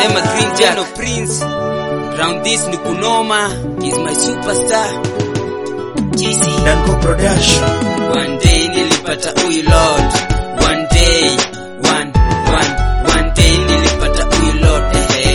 Sema Green Jano Prince. Round this ni kunoma. He's my superstar. GC Danko Production. One day nilipata huyu Lord. One day nilipata huyu Lord.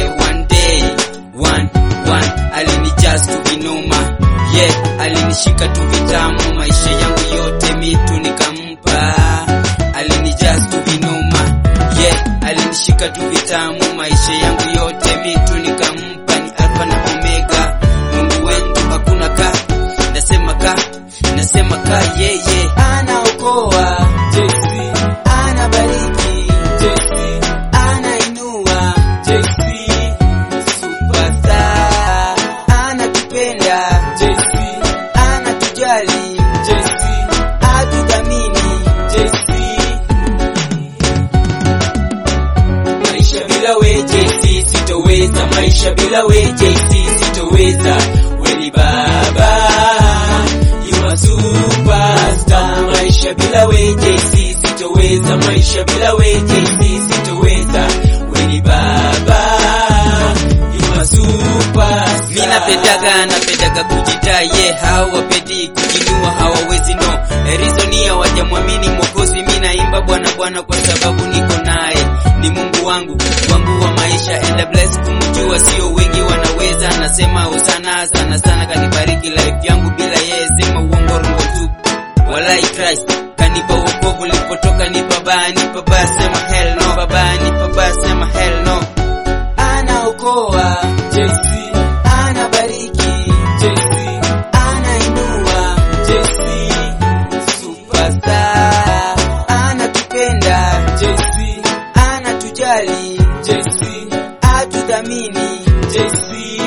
One alinijust tu vinoma. Yeah, alinishika tu vitamu. Maisha yangu yote mitu nikampa. Alinijust tu vinoma. Yeah, alinishika tu vitamu. Maisha yangu yote mitu nikampa. Ni Alpha na Omega. Mungu wetu hakuna ka. Nasema ka yeye anaokoa, JC anabariki, JC anainua, JC superstar anatupenda, JC anatujali, JC atudhamini, JC maisha bila we JC sitoweza, maisha bila we JC sitoweza, weni baba superstar, maisha bila we JC sitoweza, maisha bila we JC sitoweza, weni baba you are superstar. Mina napendaga kujitaye, hawapedi kujinua, hawawezi no reasonia, wajamwamini Mwokozi. Mina imba Bwana kwa sababu niko naye, ni Mungu wangu wa maisha, and I bless kumjua, sio wengi wanaweza. Nasema sana kanibariki life yangu, bila yeye sema uongo rongo tu. Walai Christ kanipa wokovu, lipotoka ni baba sema hell no, baba ni baba sema hell no. Anaokoa, JC anabariki, JC anainua, JC superstar anatupenda, JC anatujali, JC atudhamini, JC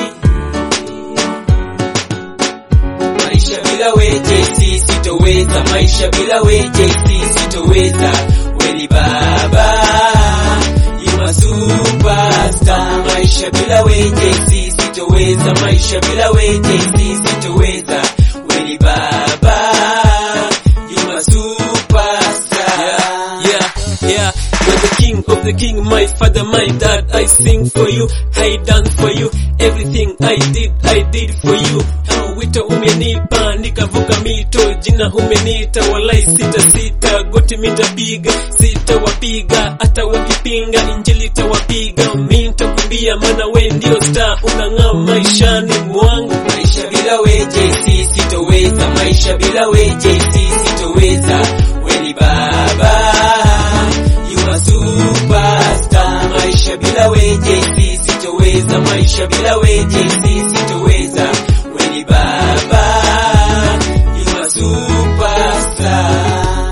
maisha bila we JC sitoweza, maisha bila we JC sitoweza, weni baba you are superstar, maisha bila we JC sitoweza, maisha bila we JC sitoweza, weni baba you are superstar. Yeah, you're the king of the king, my father, my dad. I sing for you, I dance for you, everything I did for you. Wito umenipa nikavuka mito, jina umenita, walai sita goti mitapiga, sitawapiga hata wakipinga, injili tawapiga, mitakumbia maana we ndio star, unang'aa maishani mwangu. Maisha bila we JC sitoweza, maisha bila we JC sitoweza, weni baba you are superstar, maisha bila we JC sitoweza, maisha bila we JC sitoweza, weni baba you are superstar.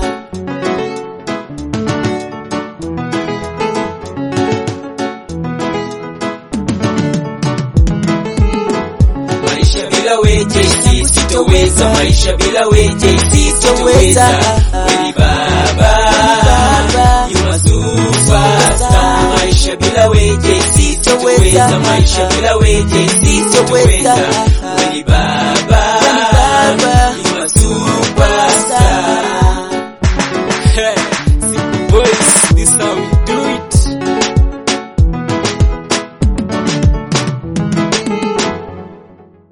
Maisha bila we JC sitoweza, maisha bila we JC sitoweza, weni baba you are superstar, maisha bila we JC sitoweza, maisha bila we JC sitoweza, weni baba